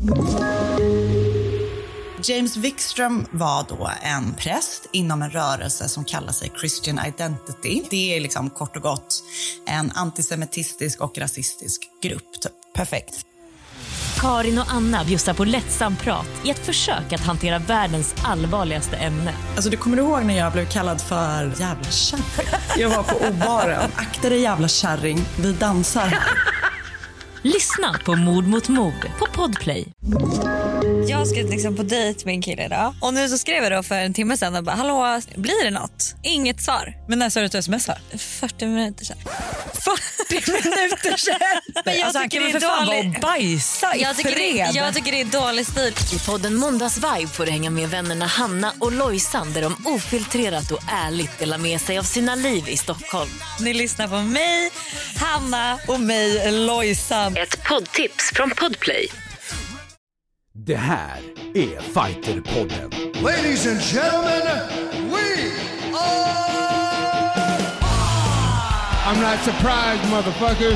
James Wikström var då en präst inom en rörelse som kallar sig Christian Identity. Det är liksom kort och gott en antisemitistisk och rasistisk grupp. Typ. Perfekt. Karin och Anna bjussar på lättsam prat i ett försök att hantera världens allvarligaste ämne. Alltså du kommer ihåg när jag blev kallad för jävla kärring? Jag var på obaren. Akta dig jävla kärring, vi dansar här. Lyssna på Mord mot mord på Podplay. Jag ska liksom på dejt med en kille idag. Och nu så skrev jag då för en timme sedan och bara, hallå, blir det något? Inget svar. Men när sa du att du smsar? 40 minuter sedan. 40 minuter sedan? Men jag alltså, tycker han det kan är väl för fan dålig. vara bajsa i Jag tycker det är dålig stil. I podden Måndagsvibe får du hänga med vännerna Hanna och Lojsan där de ofiltrerat och ärligt delar med sig av sina liv i Stockholm. Ni lyssnar på mig, Hanna och mig, Lojsan. Ett poddtips från Podplay. Det här är Fighterpodden. Ladies and gentlemen, we are... I'm not surprised, motherfuckers.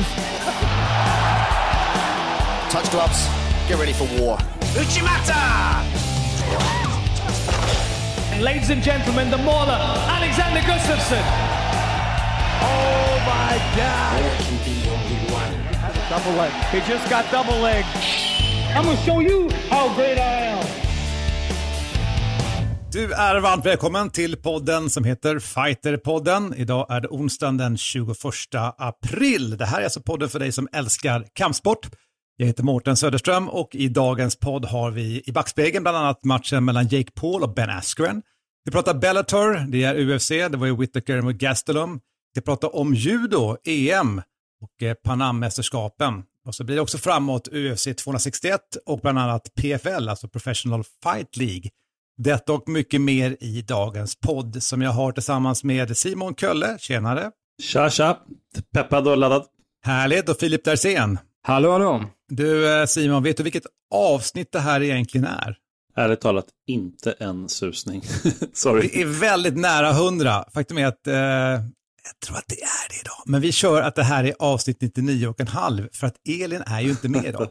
Touch gloves, get ready for war. Uchimata! And ladies and gentlemen, the mauler, Alexander Gustafsson. Oh my God. There can be only one. Double leg. He just got double leg. I'm gonna show you how great I am. Du är varmt välkommen till podden som heter Fighterpodden. Idag är det onsdagen den 21 april. Det här är alltså podden för dig som älskar kampsport. Jag heter Mårten Söderström och i dagens podd har vi i backspegeln bland annat matchen mellan Jake Paul och Ben Askren. Vi pratar Bellator, det är UFC, det var ju Whittaker mot Gastelum. Vi pratar om judo, EM och Panammästerskapen. Och så blir det också framåt UFC 261 och bland annat PFL, alltså Professional Fight League. Detta och mycket mer i dagens podd som jag har tillsammans med Simon Kölle. Tjenare! Tja! Peppad och laddad. Härligt, och Filip Dersén. Hallå. Du Simon, vet du vilket avsnitt det här egentligen är? Ärligt talat, inte en susning. Sorry. Det är väldigt nära 100. Faktum är att jag tror att det är det idag. Men vi kör att det här är avsnitt 99,5 för att Elin är ju inte med idag.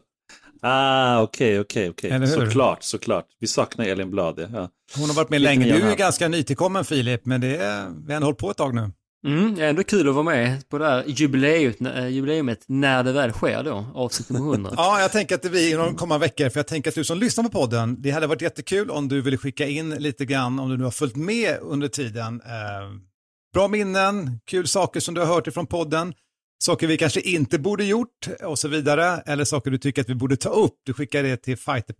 Okej. Såklart. Vi saknar Elin Blad. Ja. Hon har varit med länge. Du är ganska nytillkommen, Filip, men vi har ändå hållit på ett tag nu. Det är ändå kul att vara med på det här jubileumet när det väl sker då, avsnitt nummer 100. Ja, jag tänker att det blir inom kommande veckor, för jag tänker att du som lyssnar på podden, det hade varit jättekul om du ville skicka in lite grann, om du nu har följt med under tiden. Bra minnen, kul saker som du har hört ifrån podden, saker vi kanske inte borde gjort och så vidare, eller saker du tycker att vi borde ta upp. Du skickar det till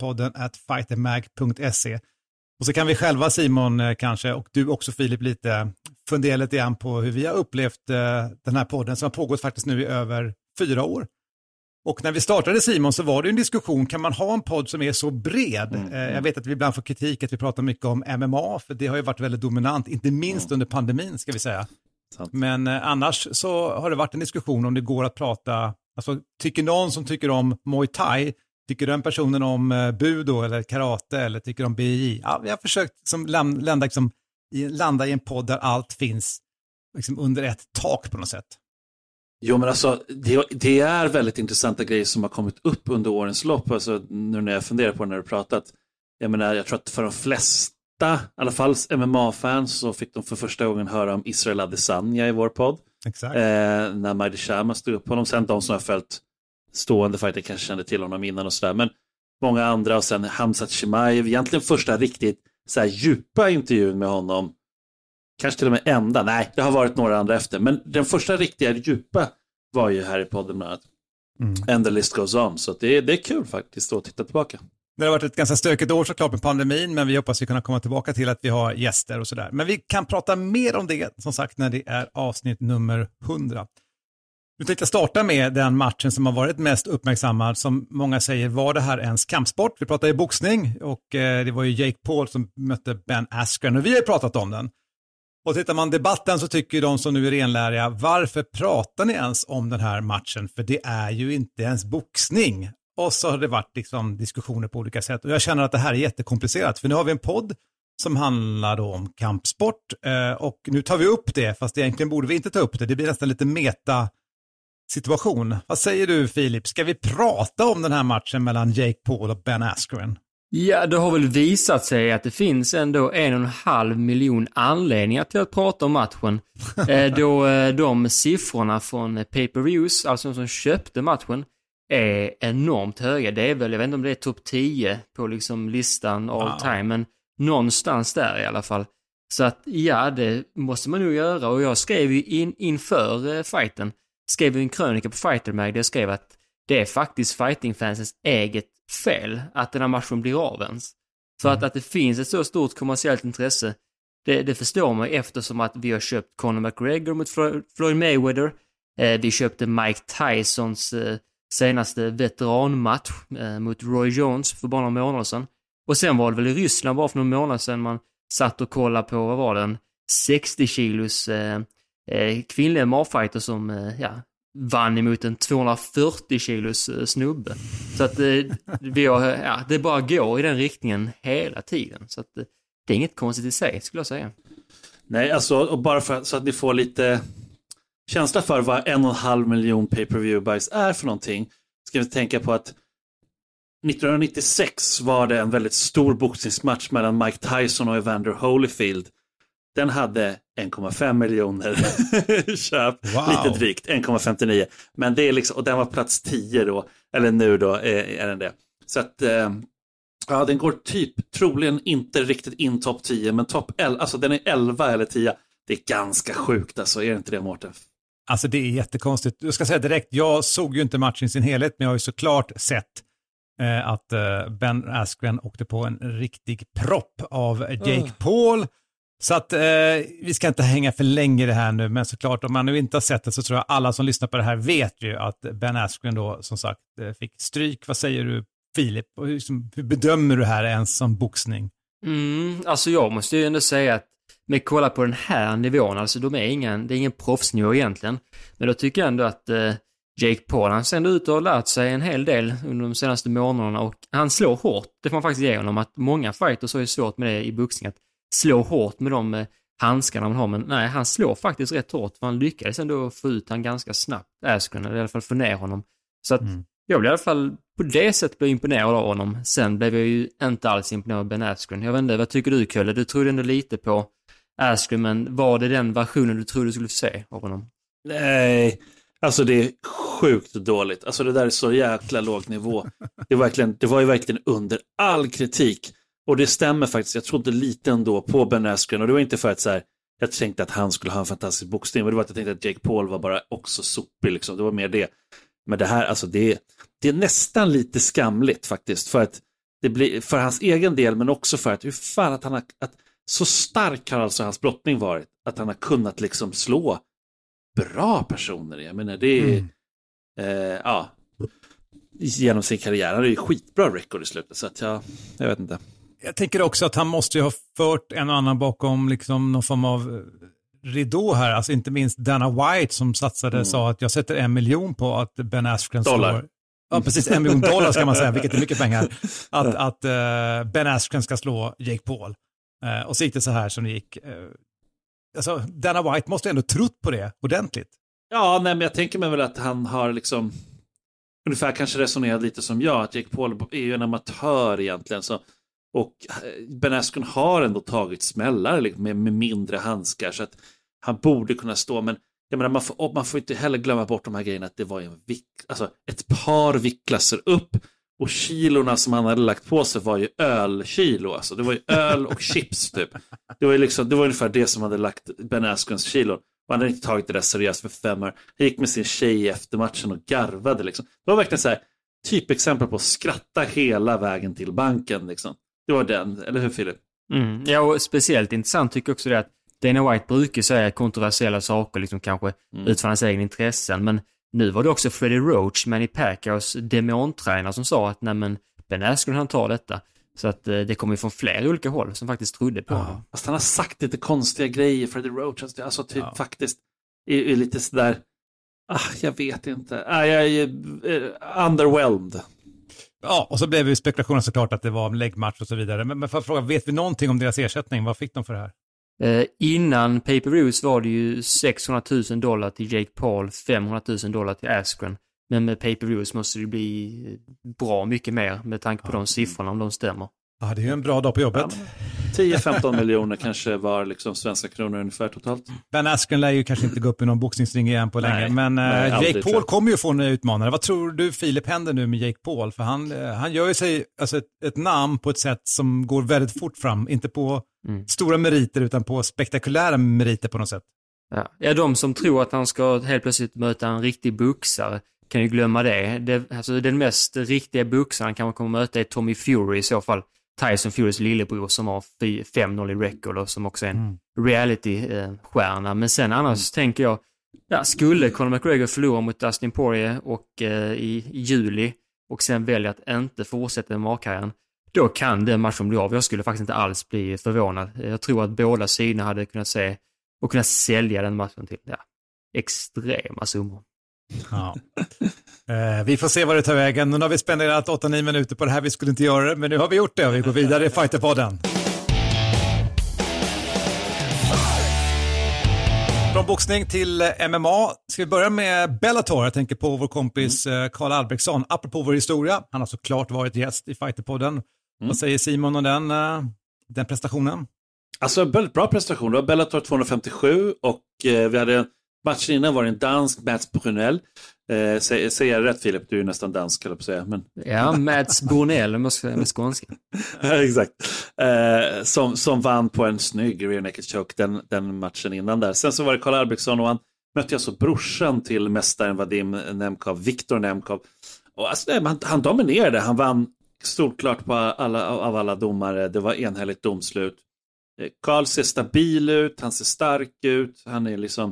fighterpodden@fightermag.se. Och så kan vi själva, Simon, kanske, och du också Filip, lite fundera lite grann på hur vi har upplevt den här podden som har pågått faktiskt nu i över 4 år. Och när vi startade, Simon, så var det en diskussion, kan man ha en podd som är så bred? Jag vet att vi ibland får kritik att vi pratar mycket om MMA, för det har ju varit väldigt dominant, inte minst under pandemin ska vi säga. Sant. Men annars så har det varit en diskussion om det går att prata, alltså tycker någon som tycker om Muay Thai, tycker den personen om budo eller karate eller tycker om BJJ? Ja, vi har försökt liksom landa i en podd där allt finns liksom under ett tak på något sätt. Jo, men alltså det är väldigt intressanta grejer som har kommit upp under årens lopp. Alltså, nu när jag funderar på det när du pratat. Jag tror att för de flesta, i alla fall MMA-fans, så fick de för första gången höra om Israel Adesanya i vår podd. Exakt. När Maidi Sharma stod upp på honom. Sen de som har följt stående fighter kanske kände till honom innan och sådär. Men många andra, och sen Hamzat Chimaev. Egentligen första riktigt så här djupa intervjun med honom. Kanske till och med enda. Nej, det har varit några andra efter. Men den första riktiga djupa var ju här i podden med And the list goes on. Så det är kul faktiskt att titta tillbaka. Det har varit ett ganska stökigt år såklart med pandemin, men vi hoppas vi kunna komma tillbaka till att vi har gäster och sådär. Men vi kan prata mer om det, som sagt, när det är avsnitt nummer 100. Nu tänkte jag starta med den matchen som har varit mest uppmärksammad, som många säger, var det här ens kampsport? Vi pratar ju boxning och det var ju Jake Paul som mötte Ben Askren och vi har pratat om den. Och tittar man debatten så tycker de som nu är renläriga, varför pratar ni ens om den här matchen? För det är ju inte ens boxning. Och så har det varit liksom diskussioner på olika sätt. Och jag känner att det här är jättekomplicerat. För nu har vi en podd som handlar då om kampsport. Och nu tar vi upp det, fast egentligen borde vi inte ta upp det. Det blir nästan lite situation. Vad säger du, Filip? Ska vi prata om den här matchen mellan Jake Paul och Ben Askren? Ja, det har väl visat sig att det finns ändå 1,5 miljon anledningar till att prata om matchen. Då de siffrorna från pay-per-views, alltså de som köpte matchen, är enormt höga. Det är väl, jag vet inte om det är topp 10 på liksom listan all time, men någonstans där i alla fall. Så att ja, det måste man nog göra. Och jag skrev ju inför fighten, skrev en krönika på Fighter Mag där jag skrev att det är faktiskt fightingfansens eget fel att den här matchen blir av ens. För att det finns ett så stort kommersiellt intresse, det förstår man eftersom att vi har köpt Conor McGregor mot Floyd Mayweather. Vi köpte Mike Tysons senaste veteranmatch mot Roy Jones för bara några månader sedan. Och sen var det väl i Ryssland bara för några månader sedan man satt och kollade på, vad var den? 60 kilos kvinnliga marfighter som vann emot en 240 kilos snubbe. Så att det bara går i den riktningen hela tiden. Så att det är inget konstigt i sig, skulle jag säga. Nej, alltså, och bara för så att ni får lite känsla för vad 1,5 miljon pay-per-view buys är för någonting, ska vi tänka på att 1996 var det en väldigt stor boxningsmatch mellan Mike Tyson och Evander Holyfield. Den hade 1,5 miljoner köp, lite drygt, 1,59. Men det är liksom, och den var plats 10 då, eller nu då är den det. Så att den går troligen inte riktigt in topp 10, men topp 11, alltså den är 11 eller 10. Det är ganska sjukt, alltså, är det inte det, Mårten? Alltså det är jättekonstigt. Jag ska säga direkt, jag såg ju inte matchen i sin helhet, men jag har ju såklart sett att Ben Askren åkte på en riktig propp av Jake Paul. Så att vi ska inte hänga för länge i det här nu, men såklart om man nu inte har sett det så tror jag alla som lyssnar på det här vet ju att Ben Askren då som sagt fick stryk. Vad säger du, Filip? Och hur bedömer du det här ens som boxning? Alltså jag måste ju ändå säga att med kolla på den här nivån, alltså det är ingen proffsnivå egentligen, men då tycker jag ändå att Jake Paul, han ser ändå ut och har lärt sig en hel del under de senaste månaderna och han slår hårt. Det får man faktiskt ge honom, att många fighters har ju svårt med det i boxning, att slå hårt med de handskarna man har, men nej, han slår faktiskt rätt hårt för han lyckades ändå få ut han ganska snabbt, Askren, eller i alla fall få ner honom. Så att jag blev i alla fall på det sättet imponerad av honom. Sen blev jag ju inte alls imponerad av Ben Askren. Jag vet inte, vad tycker du, Kölle? Du trodde ändå lite på Askren, men var det den versionen du trodde du skulle se av honom? Nej, alltså det är sjukt dåligt. Alltså det där är så jäkla låg nivå. Det var ju verkligen under all kritik. Och det stämmer faktiskt. Jag trodde lite ändå på Ben Askren. Och det var inte för att så här, jag tänkte att han skulle ha en fantastisk boxning. Men det var att jag tänkte att Jake Paul var bara också sopig liksom. Det var mer det. Men det här, alltså det är nästan lite skamligt faktiskt. För att det blir, för hans egen del, men också för att hur fan att han har, att så stark har alltså hans brottning varit. Att han har kunnat liksom slå bra personer. Jag menar det är genom sin karriär. Han är ju skitbra record i slutet. Så att jag vet inte. Jag tänker också att han måste ju ha fört en och annan bakom liksom någon form av ridå här. Alltså inte minst Dana White som satsade sa att jag sätter 1 miljon på att Ben Askren slår. Ja, precis, $1 miljon ska man säga, vilket är mycket pengar. Att Ben Askren ska slå Jake Paul. Och så gick det så här som det gick. Alltså Dana White måste ändå trott på det ordentligt. Ja, nej, men jag tänker mig väl att han har liksom ungefär kanske resonerat lite som jag. Att Jake Paul är ju en amatör egentligen. Så, och Ben Askren har ändå tagit smällar liksom, med mindre handskar. Så att han borde kunna stå. Men jag menar, man får inte heller glömma bort de här grejerna. Att det var ett par viktklasser upp. Och kilorna som han hade lagt på sig var ju ölkilo. Alltså. Det var ju öl och chips typ. Det var ungefär det som hade lagt Ben Askrens kilo. Och han hade inte tagit det där seriöst för 5 år. Han gick med sin tjej efter matchen och garvade liksom. Det var verkligen så här typexempel på att skratta hela vägen till banken liksom. Det var den, eller hur Filip? Ja, och speciellt intressant tycker jag också det att Dana White brukar säga kontroversiella saker liksom kanske utifrån hans egna intressen, men nu var det också Freddie Roach, Manny Pacquiaos demontränare, som sa att nej, men Ben Askren han tar detta. Så att det kommer ju från flera olika håll som faktiskt trodde på honom. Fast han har sagt lite konstiga grejer, Freddie Roach. Alltså typ faktiskt är lite sådär, jag vet inte. Jag är underwhelmed. Ja, och så blev det spekulationer såklart att det var en läggmatch och så vidare. Men för att fråga, vet vi någonting om deras ersättning? Vad fick de för det här? Innan pay-per-views var det ju $600,000 till Jake Paul, $500,000 till Askren. Men med pay-per-views måste det bli bra mycket mer med tanke på de siffrorna om de stämmer. Ja, det är ju en bra dag på jobbet. 10-15 miljoner kanske var liksom svenska kronor ungefär totalt. Ben Askren lär ju kanske inte gå upp i någon boxningsring igen på länge. Men Jake Paul kommer ju få nya utmanare. Vad tror du, Filip, händer nu med Jake Paul? För han gör ju sig alltså ett namn på ett sätt som går väldigt fort fram. Inte på stora meriter utan på spektakulära meriter på något sätt. Ja, de som tror att han ska helt plötsligt möta en riktig boxare kan ju glömma det. Alltså den mest riktiga boxaren kan man komma möta är Tommy Fury i så fall. Tyson Furys lillebror som har 5-0 i record och som också är en reality-stjärna. Men sen annars tänker jag, skulle Conor McGregor förlora mot Dustin Poirier och i juli och sen välja att inte fortsätta med magkarriären, då kan den matchen bli av. Jag skulle faktiskt inte alls bli förvånad. Jag tror att båda sidorna hade kunnat se och kunnat sälja den matchen till extrema summor. Ja. Vi får se vad det tar vägen. Nu har vi spenderat 8-9 minuter på det här. Vi skulle inte göra det, men nu har vi gjort det och vi går vidare i Fighterpodden. Från boxning till MMA. Ska vi börja med Bellator? Jag tänker på vår kompis Karl Albrektsson. Apropå vår historia. Han har såklart varit gäst i Fighterpodden. Vad säger Simon om den prestationen? Alltså väldigt bra prestation. Det var Bellator 257 och vi hade matchen innan var en dansk Mats Brunell. Säger jag rätt, Filip? Du är ju nästan dansk, kan jag säga. Men... Ja, Mats Brunell med skånska. Exakt. Som vann på en snygg rear naked choke den matchen innan där. Sen så var det Karl Albrektsson och han mötte alltså brorsan till mästaren Vadim Nemkov, Viktor Nemkov. Och alltså, han dominerade. Han vann solklart på alla domare. Det var enhälligt domslut. Karl ser stabil ut, han ser stark ut. Han är liksom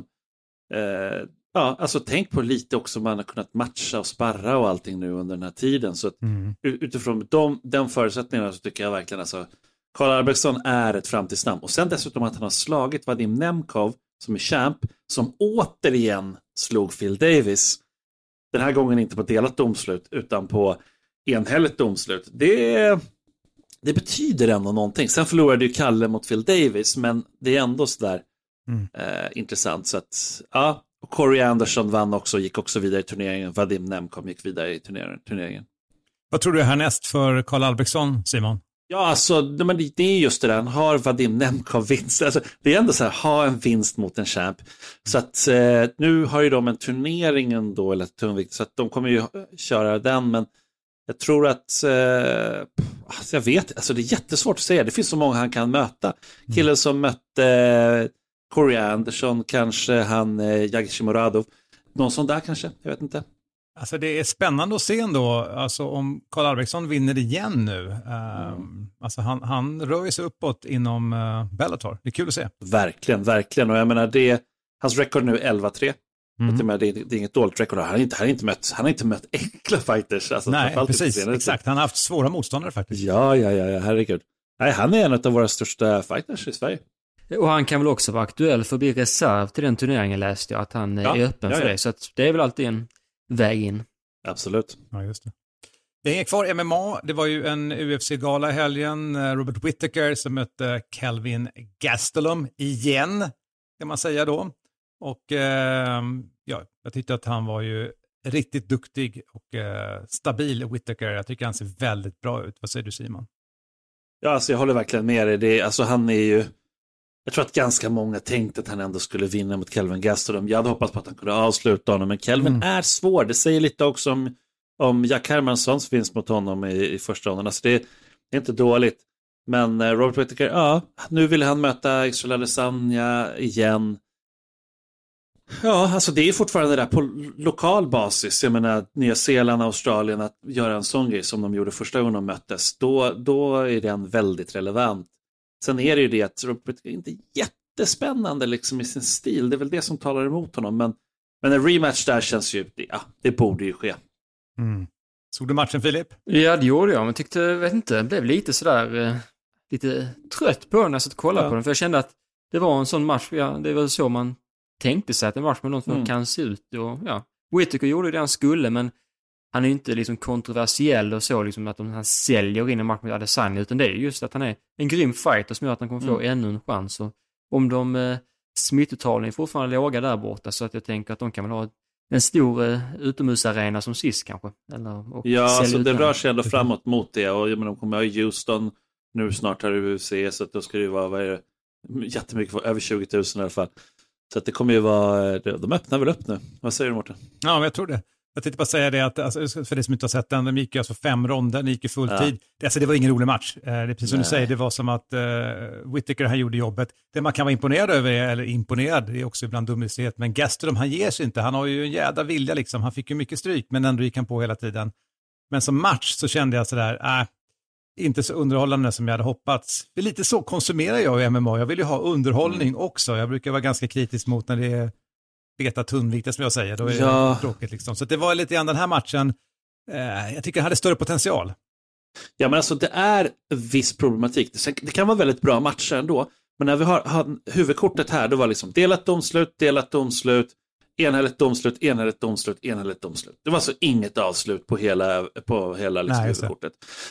alltså tänk på lite också, man har kunnat matcha och sparra och allting nu under den här tiden, så att utifrån den förutsättningen så tycker jag verkligen alltså Karl Albrektsson är ett framtidsnamn, och sen dessutom att han har slagit Vadim Nemkov som är champ, som återigen slog Phil Davis, den här gången inte på delat domslut utan på enhälligt domslut. Det betyder ändå någonting. Sen förlorade ju Kalle mot Phil Davis, men det är ändå sådär intressant. Så att, och Corey Anderson vann också, gick också vidare i turneringen. Vadim Nemkov gick vidare i turneringen. Vad tror du är härnäst för Karl Albrektsson, Simon? Ja, alltså, det är just det där. Han har Vadim Nemkov vinst. Alltså, det är ändå så här, ha en vinst mot en champ. Så att nu har ju de en turnering ändå, eller tungvikt, så att de kommer ju köra den, men jag tror att jag vet, alltså det är jättesvårt att säga. Det finns så många han kan möta. Killen som mötte Corey Anderson, kanske han Yagishimuradov. Någon sån där kanske, jag vet inte. Alltså det är spännande att se ändå, alltså om Karl Albrektsson vinner igen nu. Alltså han rör sig uppåt inom Bellator. Det är kul att se. Verkligen, verkligen. Och jag menar, hans rekord nu är 11-3. Det är inget dåligt rekord. Han har inte mött äckla fighters. Alltså, nej, precis. Exakt. Han har haft svåra motståndare faktiskt. Ja, herregud. Nej, han är en av våra största fighters i Sverige. Och han kan väl också vara aktuell för att bli reserv till den turneringen, läste jag. Att han är öppen för det. Så att det är väl alltid en väg in. Absolut. Ja, just det. Det hänger kvar MMA. Det var ju en UFC-gala i helgen. Robert Whittaker som mötte Kelvin Gastelum igen, kan man säga då. Och jag tyckte att han var ju riktigt duktig och stabil, Whittaker. Jag tycker han ser väldigt bra ut. Vad säger du, Simon? Ja, alltså jag håller verkligen med dig. Alltså han är ju... Jag tror att ganska många tänkte att han ändå skulle vinna mot Kelvin Gastelum. Jag hade hoppats på att han kunde avsluta honom, men Kelvin är svår. Det säger lite också om Jack Hermanssons vinst mot honom i första ronden. Alltså det är inte dåligt. Men Robert Whittaker, nu vill han möta Israel Adesanya igen. Ja, alltså det är fortfarande där på lokal basis. Jag menar, Nya Zeeland, Australien, att göra en sån grej som de gjorde första gången de möttes, då är den väldigt relevant. Sen är det ju det att Robert är inte jättespännande liksom i sin stil. Det är väl det som talar emot honom. Men en rematch där känns ju, det borde ju ske. Såg du matchen, Filip? Ja, det gjorde jag, men blev lite sådär lite trött på den när jag satt och kollade på den. För jag kände att det var en sån match, det var så man tänkte sig att en match med något som kan se ut. Och, Whittaker gjorde det han skulle, men han är ju inte liksom kontroversiell och så liksom att han säljer in en match med Adesanya, utan det är just att han är en grym fighter som gör att han kommer få ännu en chans. Och om de smittotalen är fortfarande låga där borta, så att jag tänker att de kan väl ha en stor utomhusarena som sist kanske. Alltså det rör sig ändå framåt mot det, och de kommer ha Houston nu snart här i UC, så att då ska det vara jättemycket, över 20 000 i alla fall. Så att det kommer ju vara, de öppnar väl upp nu. Vad säger du, Mårten? Ja, men jag tror det. Jag tänkte bara säga det att, alltså, för det som inte har sett den, de gick ju alltså 5 ronder, de gick i full tid. Det var ingen rolig match. Det är precis som du säger, det var som att Whittaker, han gjorde jobbet. Det man kan vara imponerad över, eller imponerad, det är också ibland dummistighet, men Gastelum, han ger sig inte. Han har ju en jävla vilja liksom. Han fick ju mycket stryk, men ändå gick han på hela tiden. Men som match så kände jag sådär, inte så underhållande som jag hade hoppats. För lite så konsumerar jag i MMA. Jag vill ju ha underhållning också. Jag brukar vara ganska kritisk mot när det är beta tunnvikter, som jag säger. Då är det tråkigt liksom. Så det var lite grann den här matchen. Jag tycker den hade större potential. Ja, men alltså det är viss problematik. Det kan vara väldigt bra matcher ändå. Men när vi har huvudkortet här, då var liksom delat domslut, enhälligt domslut. Det var alltså inget avslut på hela liksom huvudkortet.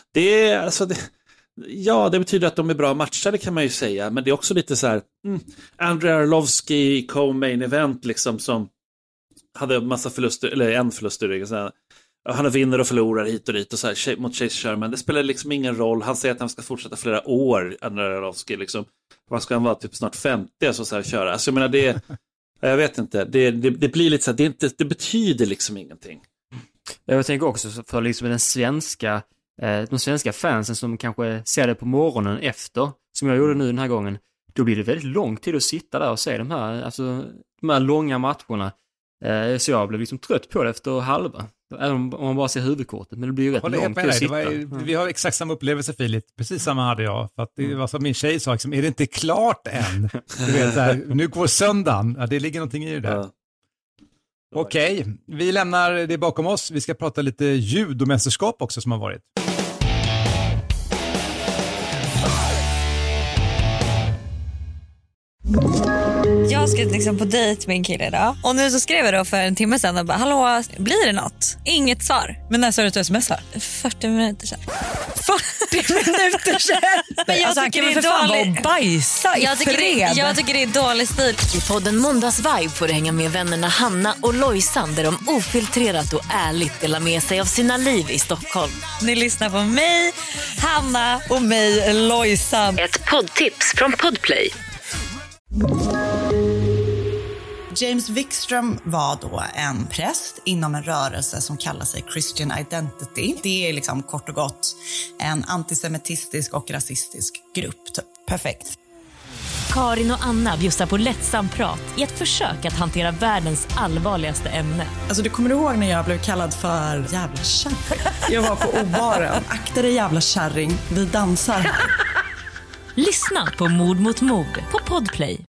Det betyder att de är bra matchade, kan man ju säga. Men det är också lite så här Andrei Arlovski co-main event liksom, som hade en massa förluster, eller en förlust i ryggen. Han vinner och förlorar hit och dit och så här, mot Chase Sherman. Det spelar liksom ingen roll. Han säger att han ska fortsätta flera år, Andrei Arlovski liksom. Vad ska han vara, typ snart 50 så här köra. Alltså jag menar jag vet inte. Det blir lite så här, det betyder liksom ingenting. Jag tänker också för liksom de svenska fansen som kanske ser det på morgonen efter, som jag gjorde nu den här gången, då blir det väldigt lång tid att sitta där och se de här långa matcherna. Så jag blev liksom trött på det efter halva. Även om man bara ser huvudkortet, men det blir ju rätt långt att sitta. Vi har exakt samma upplevelse, Filip. Precis samma hade jag. För att det var som min tjej sa, liksom, är det inte klart än? Du vet, nu går söndagen. Ja, det ligger någonting i det. Ja. Okej, vi lämnar det bakom oss. Vi ska prata lite judomästerskap också som har varit. Jag ska liksom på dejt med en kille idag. Och nu så skrev jag då för en timme sedan och bara, hallå, blir det något? Inget svar. Men när sa du att du smsar? 40 minuter sedan. 40 minuter sedan? Men jag tycker det är dåligt. Bajsa jag tycker det är dålig stil. I podden Måndags Vibe får du hänga med vännerna Hanna och Lojsan, där de ofiltrerat och ärligt delar med sig av sina liv i Stockholm. Ni lyssnar på mig, Hanna och mig, Lojsan. Ett poddtips från Podplay. James Wikström var då en präst inom en rörelse som kallar sig Christian Identity. Det är liksom kort och gott en antisemitistisk och rasistisk grupp. Typ. Perfekt. Karin och Anna bjussar på lättsam prat i ett försök att hantera världens allvarligaste ämne. Alltså du kommer ihåg när jag blev kallad för jävla kärring? Jag var på obaren. Akta dig jävla kärring, vi dansar här. Lyssna på Mord mot mord på Podplay.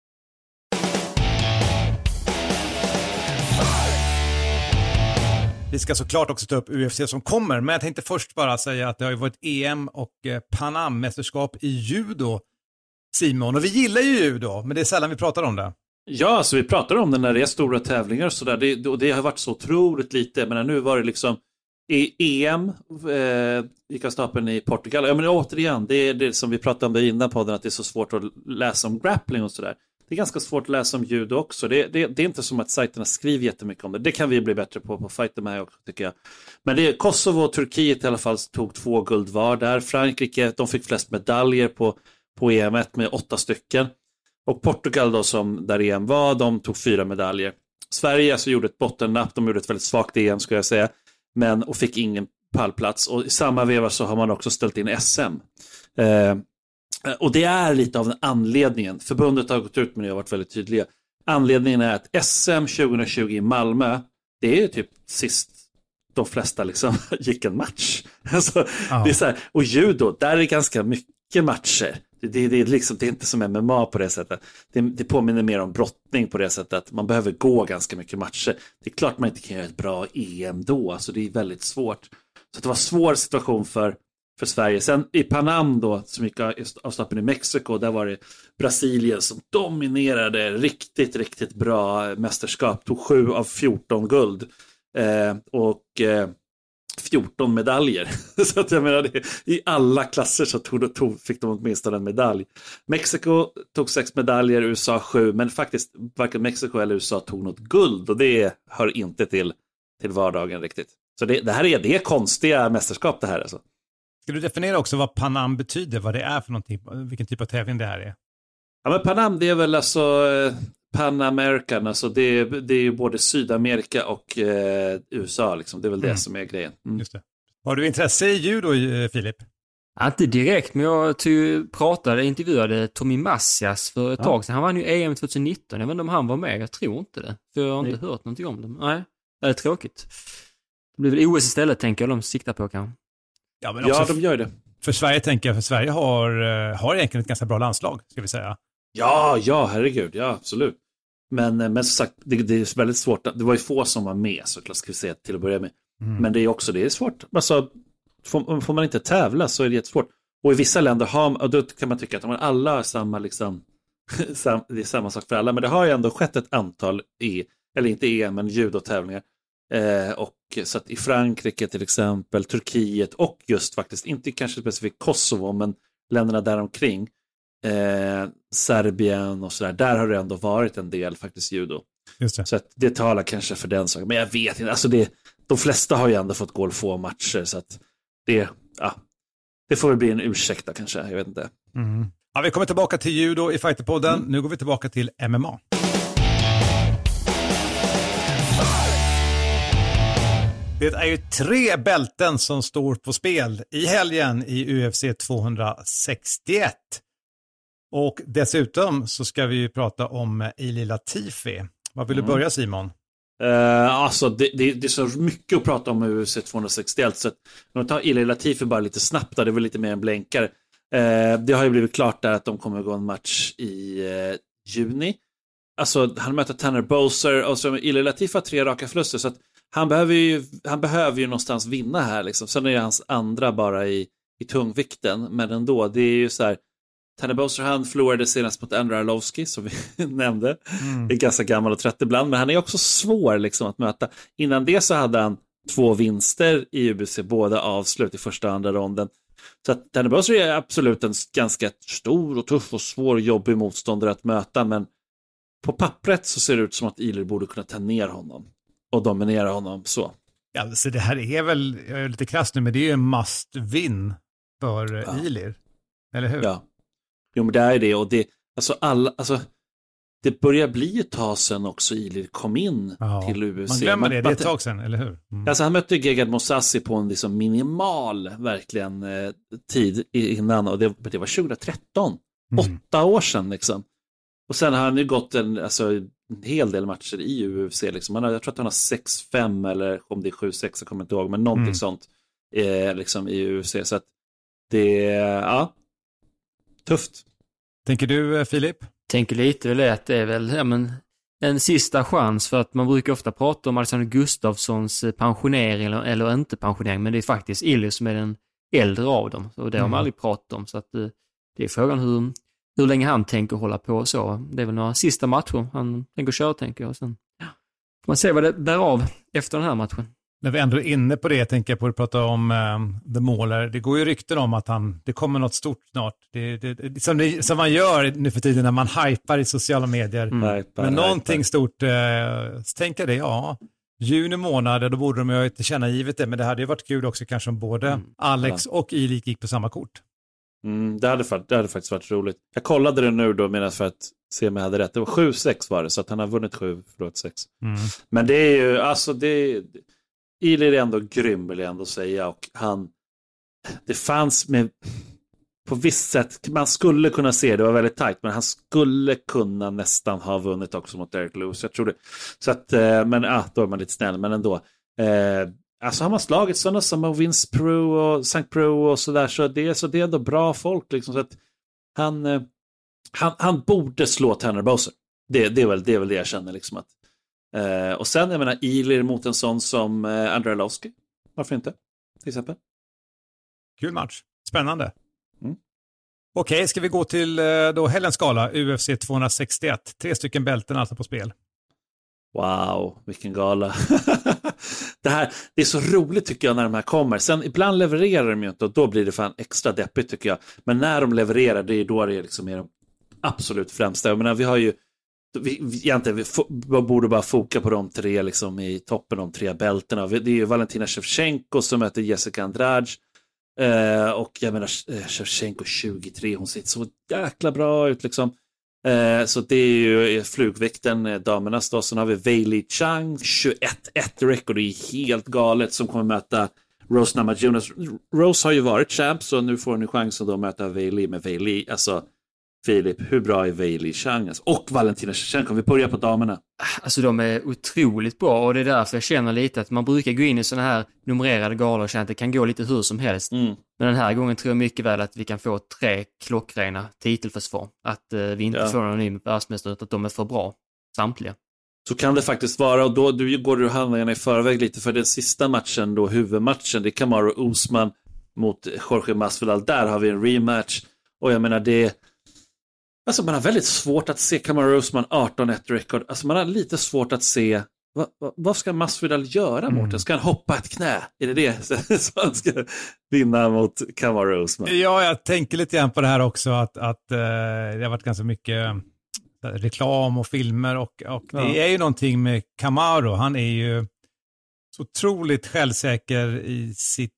Vi ska såklart också ta upp UFC som kommer, men jag tänkte först bara säga att det har ju varit EM och Panam-mästerskap i judo, Simon. Och vi gillar ju judo, men det är sällan vi pratar om det. Ja, så vi pratar om det när det är stora tävlingar och sådär. Och det har varit så otroligt lite, men nu var det liksom i EM gick av stapeln i Portugal. Ja, men återigen, det är det som vi pratade om det innan podden, att det är så svårt att läsa om grappling och sådär. Det är ganska svårt att läsa om judo också. Det är inte som att sajterna skriver jättemycket om det. Det kan vi bli bättre på Fighter med också, tycker jag. Men det är Kosovo och Turkiet i alla fall tog 2 guld var där. Frankrike, de fick flest medaljer på EM1 med 8 stycken. Och Portugal då, som där EM var, de tog 4 medaljer. Sverige alltså gjorde ett bottennapp, de gjorde ett väldigt svagt EM skulle jag säga. Och fick ingen pallplats. Och i samma veva så har man också ställt in SM. Och det är lite av den anledningen. Förbundet har gått ut med det och varit väldigt tydliga. Anledningen är att SM 2020 i Malmö, det är typ sist de flesta liksom gick en match. Alltså, det är så här, och judo, där är det ganska mycket matcher. Det är inte som MMA på det sättet. Det påminner mer om brottning på det sättet att man behöver gå ganska mycket matcher. Det är klart man inte kan göra ett bra EM då, alltså det är väldigt svårt. Så det var en svår situation för Sverige. Sen i Panam då, som gick av stapeln i Mexiko, där var det Brasilien som dominerade riktigt, riktigt bra mästerskap. Tog 7 av 14 guld. 14 medaljer. Så att jag menar, i alla klasser så fick de åtminstone en medalj. Mexiko tog 6 medaljer, USA 7, men faktiskt varken Mexiko eller USA tog något guld, och det hör inte till vardagen riktigt. Så det här är konstiga mästerskap det här alltså. Ska du definiera också vad Pan Am betyder, vad det är för någonting, vilken typ av tävling det här är? Ja, men Pan Am, det är väl alltså Pan American, alltså det är ju både Sydamerika och USA liksom. Det är väl det som är grejen. Just det. Har du intresse i judo, Filip? Inte direkt, men jag intervjuade Tommy Massias för ett tag sedan. Han vann ju EM 2019. Jag vet inte om han var med, jag tror inte det. För jag har inte hört någonting om dem. Nej, det är tråkigt. Det blir väl OS istället, tänker jag, de siktar på kanske. Ja, men också de gör det. För Sverige tänker jag, för Sverige har egentligen ett ganska bra landslag, ska vi säga. Ja, herregud, ja, absolut. Men som sagt, det är väldigt svårt. Det var ju få som var med, såklart, ska vi säga till att börja med. Men det är svårt. Alltså, får man inte tävla så är det jättesvårt. Och i vissa länder och då kan man tycka att man alla har samma liksom, det är samma sak för alla. Men det har ju ändå skett ett antal eller inte EM, men judotävlingar. Och så att i Frankrike till exempel, Turkiet och just faktiskt, inte kanske specifikt Kosovo, men länderna däromkring, Serbien och sådär, där har det ändå varit en del faktiskt judo. Just det. Så att det talar kanske för den saken, men jag vet inte, alltså de flesta har ju ändå fått gå få matcher, så att det får väl bli en ursäkta kanske, jag vet inte. Ja, vi kommer tillbaka till judo i Fighterpodden. Nu går vi tillbaka till MMA. Det är ju 3 bälten som står på spel i helgen i UFC 261. Och dessutom så ska vi ju prata om Ilir Latifi. Vad vill du börja, Simon? Alltså det är så mycket att prata om i UFC 261, så att man tar Ilir Latifi bara lite snabbt, det är väl lite mer en blänkare. Det har ju blivit klart där att de kommer gå en match i juni. Alltså han möter Tanner Boser, och så Ilir Latifi har 3 raka förluster, så att han behöver ju någonstans vinna här liksom. Sen är det hans andra bara i tungvikten, men ändå, det är ju så här, Tanner Boser, han förlorade senast mot Andrei Arlovski, som vi nämnde. Det är ganska gammal och trött ibland, men han är också svår liksom att möta. Innan det så hade han 2 vinster i UFC, båda avslut i första och andra ronden. Så att Tanner Boser är absolut en ganska stor och tuff och svår, jobbig motståndare att möta, men på pappret så ser det ut som att Ilir borde kunna ta ner honom och dominera honom så. Ja, så det här är väl, jag är lite krass nu, men det är ju en must win för Ilir. Eller hur? Ja. Jo, men det är det, och det, alltså det börjar bli ett tag sedan också Ilir kom in till UFC. Man glömmer det är ett tag sedan, eller hur? Alltså han mötte Gegard Mousasi på en liksom minimal verkligen tid innan, och det var 2013. 8 år sedan liksom. Och sen har han ju gått en hel del matcher i UFC liksom. Jag tror att han har 6-5 eller om det är 7-6, jag kommer inte ihåg, men någonting sånt liksom i UFC, så att det är tufft. Tänker du, Filip? Tänker lite väl att det är väl en sista chans, för att man brukar ofta prata om Alexander Gustafssons pensionering eller inte pensionering, men det är faktiskt Ilir som är den äldre av dem, och det har man aldrig pratat om, så att det är frågan hur länge han tänker hålla på så. Det är väl några sista matcher han tänker köra, tänker jag. Sen får man se vad det bär av efter den här matchen. När vi ändå är inne på det, jag tänker på att prata om The Mauler. Det går ju rykten om att det kommer något stort snart. Som man gör nu för tiden när man hypar i sociala medier. Men någonting stort, tänker det, juni månad, då borde de ju inte känna givet det. Men det hade ju varit kul också kanske om både Alex och Ilir gick på samma kort. Det hade faktiskt varit roligt. Jag kollade det nu då, medan för att se om jag hade rätt. Det var 7-6 var det, så att han har vunnit 7, förlåt 6. Men det är ju, alltså Ilir är ändå grym, vill jag ändå säga, och det fanns med, på visst sätt, man skulle kunna se, det var väldigt tajt, men han skulle kunna nästan ha vunnit också mot Derek Lewis, jag tror det. Så att, men då är man lite snäll, men ändå. Alltså har man slagit sådana som Vince Pro och St. Pro och sådär, så det är ändå bra folk liksom, så att han borde slå Tanner Boser. Det är väl det jag känner liksom, att och sen, jag menar, Ilir mot en sån som Andrei Arlovski. Varför inte? Till exempel. Kul match. Spännande. Okej, ska vi gå till då helgens skala, UFC 261. 3 stycken bälten alltså på spel. Wow, vilken gala. Det är så roligt tycker jag när de här kommer. Sen ibland levererar de ju inte och då blir det fan extra deppigt tycker jag. Men när de levererar, det är då det är liksom är de absolut främsta. Jag menar, vi har ju vi borde bara foka på de 3 liksom i toppen, de 3 bälterna. Det är ju Valentina Shevchenko som möter Jessica Andrade. Och jag menar Shevchenko 23, hon ser så jäkla bra ut liksom. Så det är ju flugvikten damernas då. Sen har vi Wei Li Chang 21-1 rekord, det är helt galet, som kommer möta Rose Namajunas. Rose har ju varit champ, så nu får hon en chans att då möta Wei Li. Med Wei Li, alltså Filip, hur bra är Wei Li Chang? Alltså, och Valentina Shevchenko, vi börjar på damerna. Alltså de är otroligt bra och det är därför jag känner lite att man brukar gå in i sådana här numrerade galor och känna att det kan gå lite hur som helst. Men den här gången tror jag mycket väl att vi kan få 3 klockrena titelförsvar. Att vi inte får någon ny världsmästare, utan att de är för bra, samtliga. Så kan det faktiskt vara, och då går du handlingarna i förväg lite, för den sista matchen då, huvudmatchen, det är Kamaru Usman mot Jorge Masvidal. Där har vi en rematch och jag menar alltså man har väldigt svårt att se Kamaru Usman 18-1 rekord. Alltså man har lite svårt att se vad ska Masvidal göra mot den? Ska han hoppa ett knä? Är det så han ska vinna mot Kamaru Usman? Ja, jag tänker lite grann på det här också att det har varit ganska mycket reklam och filmer och det är ju någonting med Kamaru. Han är ju så otroligt självsäker i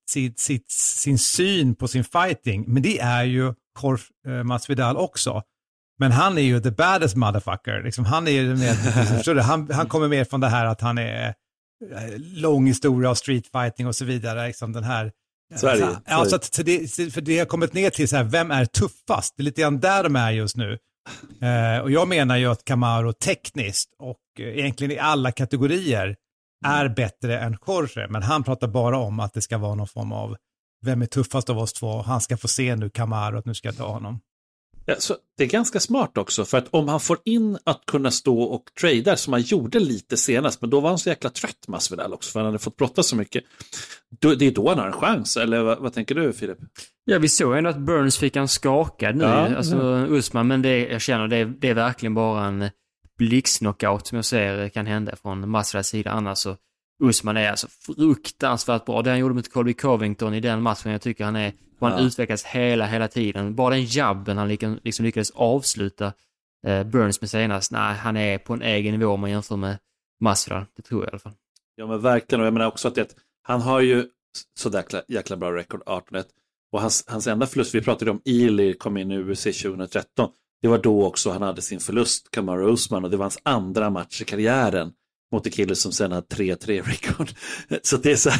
sin syn på sin fighting. Men det är ju Jorge Masvidal också. Men han är ju the baddest motherfucker. Liksom, han är ju han kommer mer från det här att han är lång historia av streetfighting och så vidare. Liksom den här. Sverige. Alltså, för det har kommit ner till så här, vem är tuffast? Det är lite grann där de är just nu. Och jag menar ju att Kamaru tekniskt och egentligen i alla kategorier är bättre än Jorge. Men han pratar bara om att det ska vara någon form av vem är tuffast av oss två. Han ska få se nu Kamaru att nu ska jag ta honom. Ja, så det är ganska smart också, för att om han får in att kunna stå och trada som han gjorde lite senast, men då var han så jäkla trött Masvidal också, för han hade fått brotta så mycket. Det är då han har en chans, eller vad tänker du, Filip? Ja, vi såg ändå att Burns fick en skakad nu, alltså Usman, men jag känner det är verkligen bara en blixtknockout som jag ser kan hända från Masvidals sida. Annars så Usman är alltså fruktansvärt bra. Det han gjorde mot Colby Covington i den matchen, jag tycker han utvecklas hela tiden. Bara den jabben han liksom lyckades avsluta Burns med senast. Nej, han är på en egen nivå om man jämför med Masvidal. Det tror jag i alla fall. Ja, men verkligen. Och jag menar också att han har ju så jäkla bra rekord 18-1. Och hans enda förlust, vi pratade om Ely kom in i UFC 2013. Det var då också han hade sin förlust, Kamaru Usman. Och det var hans andra match i karriären mot en kille som sen hade 3-3 rekord. Så det är så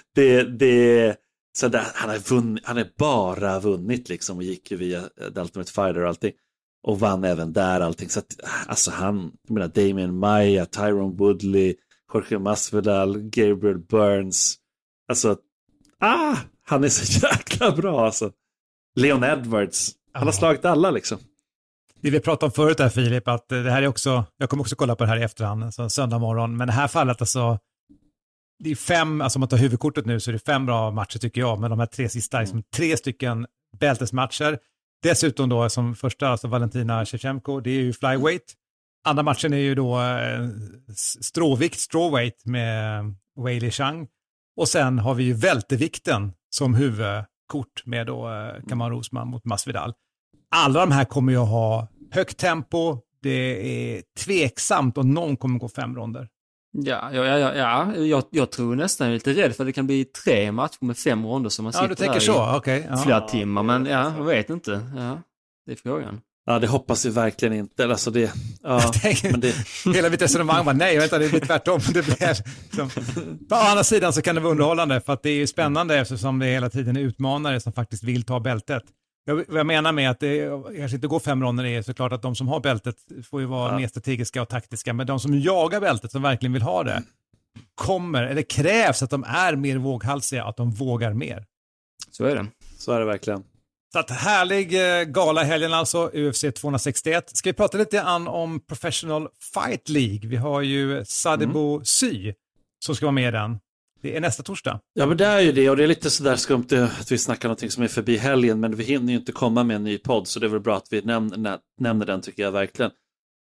så där, han är bara vunnit liksom, och gick ju via The Ultimate Fighter och allting. Och vann även där allting. Så att, alltså jag menar Damian Maia, Tyron Woodley, Jorge Masvidal, Gabriel Burns. Alltså, han är så jäkla bra alltså. Leon Edwards. Han har slagit alla liksom. Det vi pratade om förut här, Filip, att det här är också, jag kommer också kolla på det här i efterhand, alltså söndag morgon, men det här fallet alltså, det är 5, alltså om man tar huvudkortet nu så är det 5 bra matcher tycker jag, men de här 3 sista liksom 3 stycken bältesmatcher. Dessutom då som första, alltså Valentina Shevchenko, det är ju flyweight. Andra matchen är ju då strawweight med Wei Li Chang. Och sen har vi ju vältevikten som huvudkort med då Kamaru Usman mot Masvidal. Alla de här kommer ju att ha högt tempo. Det är tveksamt om någon kommer gå 5 ronder. Ja. Jag tror nästan lite rädd för att det kan bli 3 matcher med 5 ronder som man sitter du tänker så, okej. Flera timmar, men jag vet inte. Ja, det är frågan. Ja, det hoppas vi verkligen inte. Alltså det, men det... Hela mitt resonemang var nej, vänta, det blir tvärtom. Det blir, på andra sidan så kan det vara underhållande, för att det är ju spännande eftersom det hela tiden är utmanare som faktiskt vill ta bältet. Jag menar med att det kanske inte går 5 ronder, är såklart att de som har bältet får ju vara mer strategiska och taktiska, men de som jagar bältet, som verkligen vill ha det, krävs att de är mer våghalsiga, att de vågar mer. Så är det. Så är det verkligen. Så att härlig gala helgen alltså, UFC 261. Ska vi prata lite om Professional Fight League? Vi har ju Sadibou Sy som ska vara med i den. Det är nästa torsdag. Ja, men det är ju det, och det är lite sådär skumt att vi snackar någonting som är förbi helgen, men vi hinner ju inte komma med en ny podd, så det är väl bra att vi nämner den, tycker jag verkligen.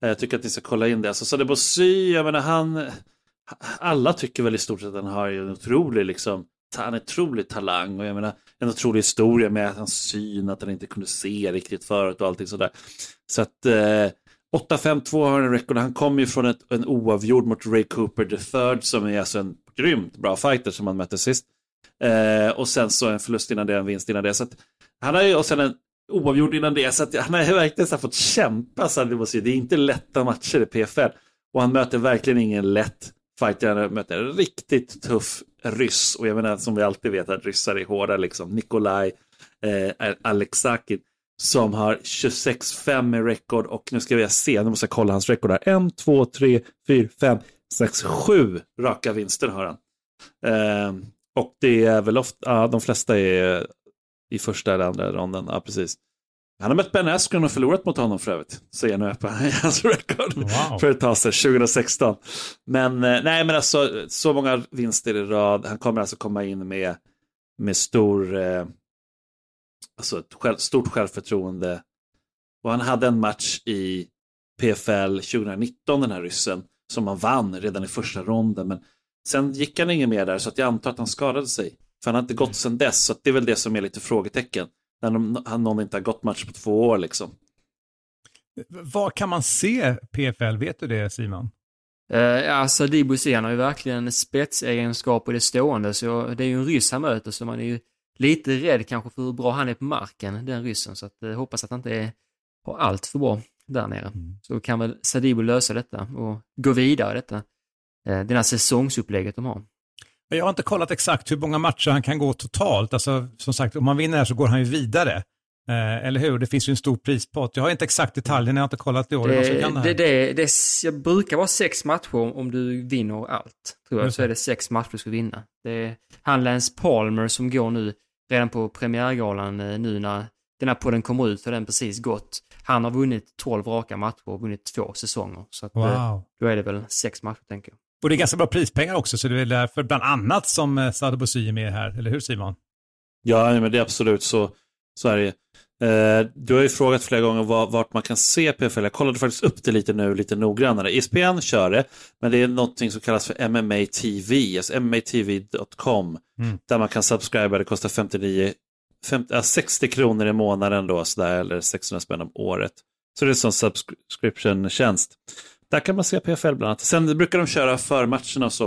Jag tycker att ni ska kolla in det. Alltså Sadibou Sy, jag menar alla tycker väl i stort sett att han har en otrolig han är otrolig talang och jag menar en otrolig historia med hans syn, att han inte kunde se riktigt förut och allting sådär. Så att 8-5-2 har en rekord. Han kommer ju från en oavgjord mot Ray Cooper III som är alltså en grymt bra fighter som han mötte sist. Och sen så en förlust innan det, en vinst innan det. Så att han har ju, och sen en oavgjord innan det. Så att han har verkligen så fått kämpa. Så det är inte lätta matcher i PFL. Och han möter verkligen ingen lätt fighter. Han möter en riktigt tuff ryss. Och jag menar som vi alltid vet att ryssar är hårda liksom. Nikolaj Aleksakin som har 26-5 i rekord. Och nu ska vi se, nu måste jag kolla hans rekord här. 1, 2, 3, 4, 5, 6, 7 raka vinster har han. Och det är väl ofta, de flesta är i första eller andra ronden. Ja, precis. Han har mött Ben Askren och förlorat mot honom för övrigt. Så jag nu är på hans rekord för ett tag sedan, 2016. Men nej, men alltså så många vinster i rad. Han kommer alltså komma in med stort självförtroende. Och han hade en match i PFL 2019, den här ryssen, som han vann redan i första ronden. Men sen gick han ingen mer där, så att jag antar att han skadade sig. För han har inte gått sedan dess, så att det är väl det som är lite frågetecken. När någon inte har gått match på 2 år liksom. Vad kan man se PFL? Vet du det, Simon? Sadibou Sy har ju verkligen spetsegenskaper i det stående. Så det är ju en ryss han möter, så man är ju lite rädd kanske för hur bra han är på marken, den ryssen. Så att hoppas att han inte har allt för bra där nere. Så kan väl Sadibou lösa detta och gå vidare i detta. Den här säsongsupplägget de har. Jag har inte kollat exakt hur många matcher han kan gå totalt. Alltså, som sagt, om man vinner här så går han ju vidare. Eller hur? Det finns ju en stor prispott. Jag har inte exakt detaljen, jag har inte kollat det år. Jag brukar vara 6 matcher om du vinner allt. Tror jag, så är det 6 matcher du ska vinna. Det är han Lance Palmer som går nu redan på premiärgalan nu när den här podden kommer ut, för den precis gått. Han har vunnit 12 raka matcher och vunnit 2 säsonger. Så att, då är det väl 6 matcher, tänker jag. Och det är ganska bra prispengar också, så det är därför bland annat som Sadibou Sy är med här. Eller hur, Simon? Ja, men det är absolut så är det. Du har ju frågat flera gånger vart man kan se PFL. Jag kollade faktiskt upp det lite noggrannare. ESPN kör det, men det är någonting som kallas för MMA TV, alltså mmatv.com, där man kan subscriba. Det kostar 60 kronor i månaden då, så där, eller 600 spänn om året. Så det är en subscription-tjänst. Där kan man se PFL bland annat. Sen brukar de köra förmatcherna så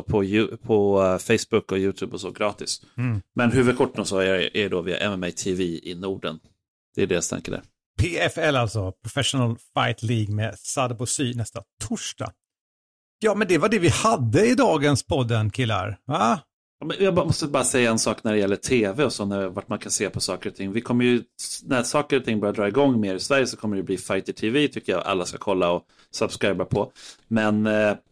på Facebook och YouTube och så gratis. Men huvudkorten och så är då via MMA TV i Norden. Det är deras tanke där. PFL alltså, Professional Fight League med Sadibou Sy nästa torsdag. Ja, men det var det vi hade i dagens podden, killar. Va? Jag måste bara säga en sak när det gäller tv och så, vart man kan se på saker och ting. Vi kommer ju, när saker och ting börjar dra igång mer i Sverige, så kommer det bli Fighter TV, tycker jag alla ska kolla och subscriba på. Men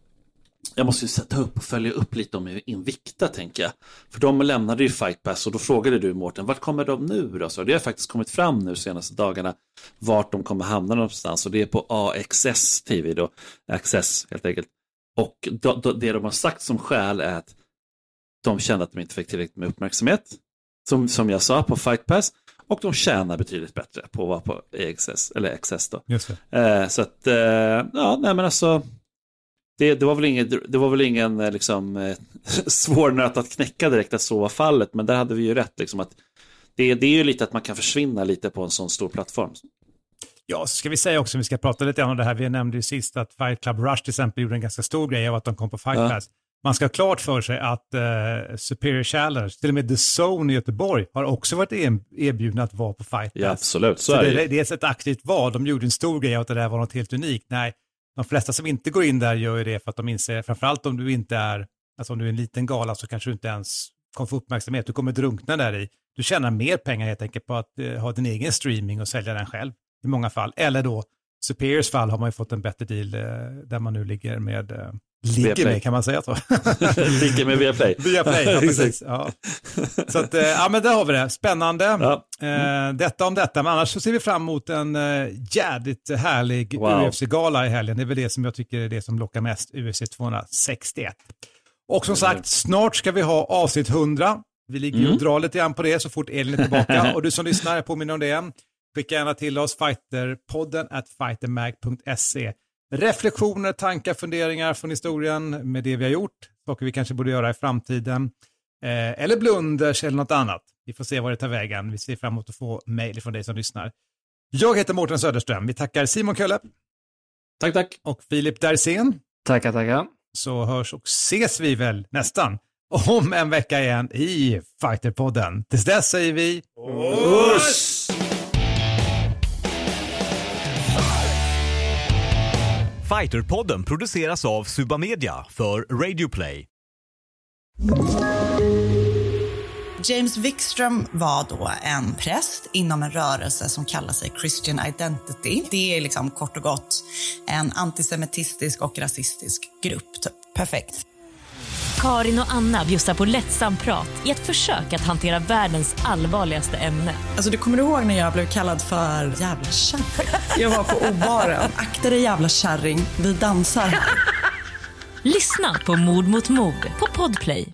jag måste ju sätta upp och följa upp lite om Invicta, tänker jag. För de lämnade ju Fight Pass, och då frågade du, Mårten, vart kommer de nu då? Så det har faktiskt kommit fram nu senaste dagarna vart de kommer hamna någonstans, och det är på AXS TV då, Access helt enkelt. Och det de har sagt som skäl är att de kände att de inte fick tillräckligt med uppmärksamhet, som jag sa, på Fight Pass, och de tjänar betydligt bättre på att vara på AXS, eller XS då. Just det. Så att, ja, nej men alltså, det var väl ingen liksom svår nöt att knäcka direkt att så var fallet, men där hade vi ju rätt liksom, att det är ju lite att man kan försvinna lite på en sån stor plattform. Ja, så ska vi säga också, vi ska prata lite om det här, vi nämnde ju sist att Fight Club Rush till exempel gjorde en ganska stor grej av att de kom på Fight Pass. Man ska ha klart för sig att Superior Challenge, till och med The Zone i Göteborg, har också varit erbjudna att vara på Fight Pass. Ja, absolut. Så det är ett aktivt val. De gjorde en stor grej av att det där var något helt unikt. Nej, de flesta som inte går in där gör ju det för att de inser, framförallt om du inte är, alltså om du är en liten gala, så kanske du inte ens kommer få uppmärksamhet. Du kommer drunkna där i. Du tjänar mer pengar helt enkelt på att ha din egen streaming och sälja den själv i många fall. Eller då, Superiors fall har man ju fått en bättre deal där man nu ligger med... Ligger med, kan man säga så? Ligger med Viaplay. Viaplay, ja, precis. Ja. Så att, ja, men där har vi det. Spännande. Ja. Detta om detta. Men annars så ser vi fram emot en jävligt härlig UFC-gala i helgen. Det är väl det som jag tycker är det som lockar mest, UFC 261. Och som sagt, snart ska vi ha avsnitt 100. Vi ligger och drar lite grann på det så fort Elin är tillbaka. Och du som lyssnar, påminner om det. Skicka gärna till oss, fighterpodden @fightermag.se. reflektioner, tankar, funderingar från historien med det vi har gjort. Saker vi kanske borde göra i framtiden. Eller blunders eller något annat. Vi får se vad det tar vägen. Vi ser fram emot att få mejl från dig som lyssnar. Jag heter Mårten Söderström. Vi tackar Simon Kölle. Tack. Och Filip Dersén. Tackar. Så hörs och ses vi väl nästan om en vecka igen i Fighterpodden. Tills dess säger vi Uss! Fighterpodden produceras av Suba Media för Radio Play. James Wikström var då en präst inom en rörelse som kallar sig Christian Identity. Det är liksom kort och gott en antisemitistisk och rasistisk grupp. Typ. Perfekt. Karin och Anna bjussar på lättsam prat i ett försök att hantera världens allvarligaste ämne. Alltså du kommer ihåg när jag blev kallad för jävla kärring? Jag var på obaren. Akta dig jävla kärring, vi dansar här. Lyssna på Mord mot mord på Podplay.